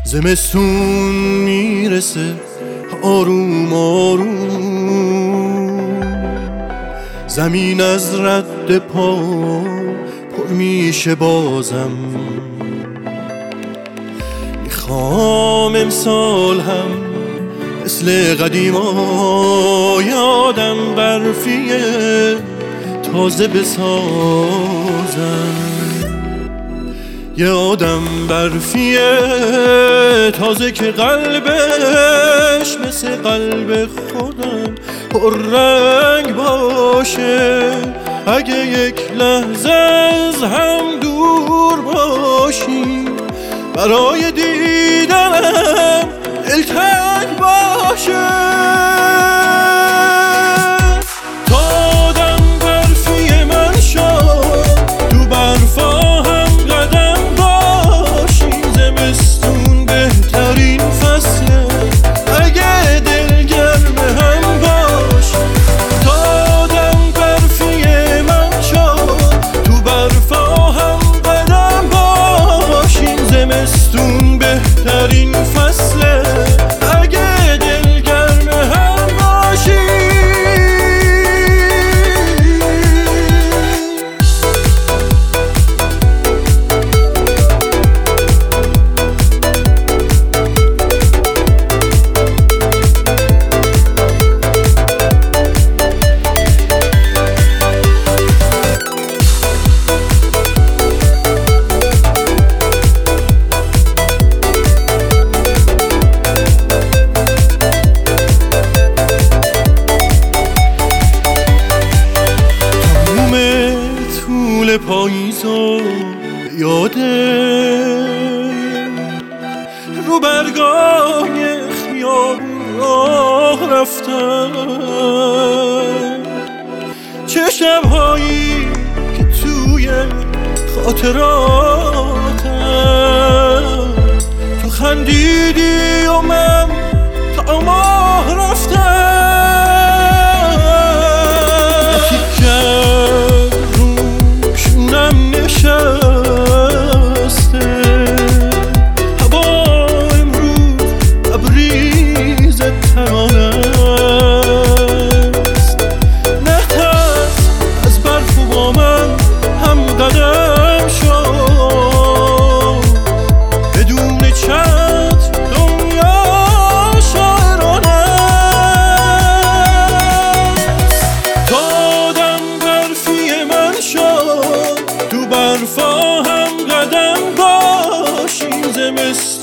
زمستون میرسه آروم آروم، زمین از رد پا پر میشه بازم. میخوام امسال هم مثل قدیما یادم برفیه تازه بسازم. یادم برفیه تازه که قلبش مثل قلب خودم پر رنگ باشه. اگه یک لحظه از هم دور باشیم برای دیدنم دلتنگ باشه. زمستون بهترین فصله اگه دلگرم هم باشی. پاییزو یاده رو برگاه خیابون راه رفتم، چه شبهایی که توی خاطراتم تو خندیدی و من تا ماه رفتم. برفا هم قدم باشیم زمستون